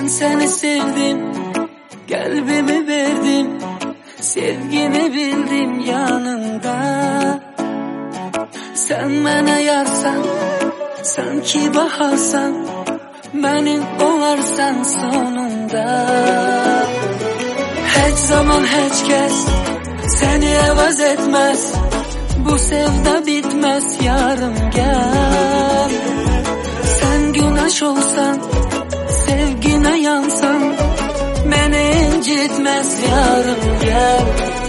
seni sevdim, kalbimi verdim, sevgini bildim yanında. Sen mene yarsan, sanki baharsan, benim olarsan sonunda. Hiç zaman hiç kes seni evaz etmez, bu sevda bitmez yarım gel. Sen güneş olsan, sevgine yansan, beni incitmez yarım gel.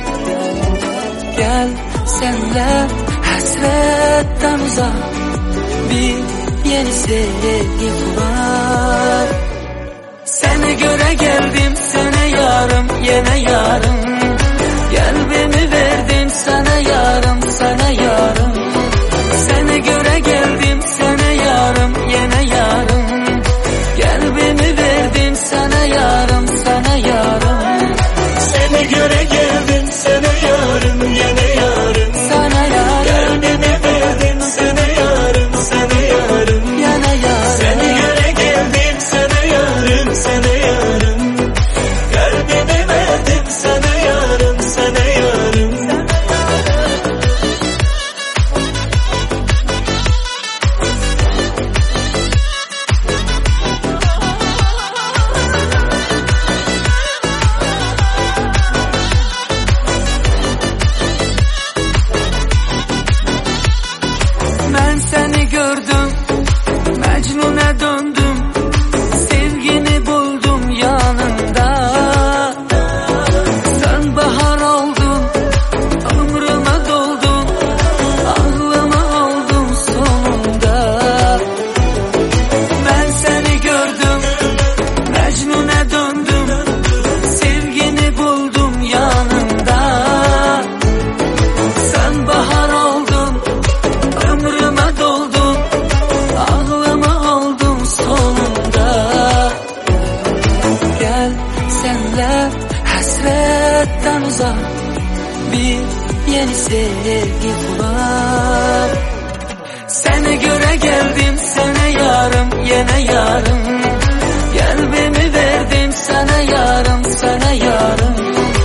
Gel senle hasretten uzak, bir yeni sevgi kurar. Seni göre geldim, seni yarım, yine yarım. Kalbimi verdim sana yarım, sana yarım. Seni göre geldim, seni yarım, yine yarım. Kalbimi verdim sana yarım, sana yarım. Seni göre geldim, sana yarım, yine yarım. Sana yarım. Kalbimi verdim sana yarım, sana yarım. Yana yarım. Seni göre geldim, sana yarım, sana yarım. Kalbimi verdim sana yarım, sana yarım. Ben seni gördüm, Mecnun'a döndüm, sevgini buldum yanında. Sen bahar oldun, ömrüme doldun, ağlıma oldun sonunda. Ben seni gördüm, Mecnun'a döndüm, sevgini buldum yanında. Sen bahar oldun, ömrüme doldun, ağlıma oldun sonunda. Gel senle hasretten uzak, bir yeni sevgi kurar. Seni göre geldim, seni yarım, yine yarım. Kalbimi verdim sana yarım, sana yarım.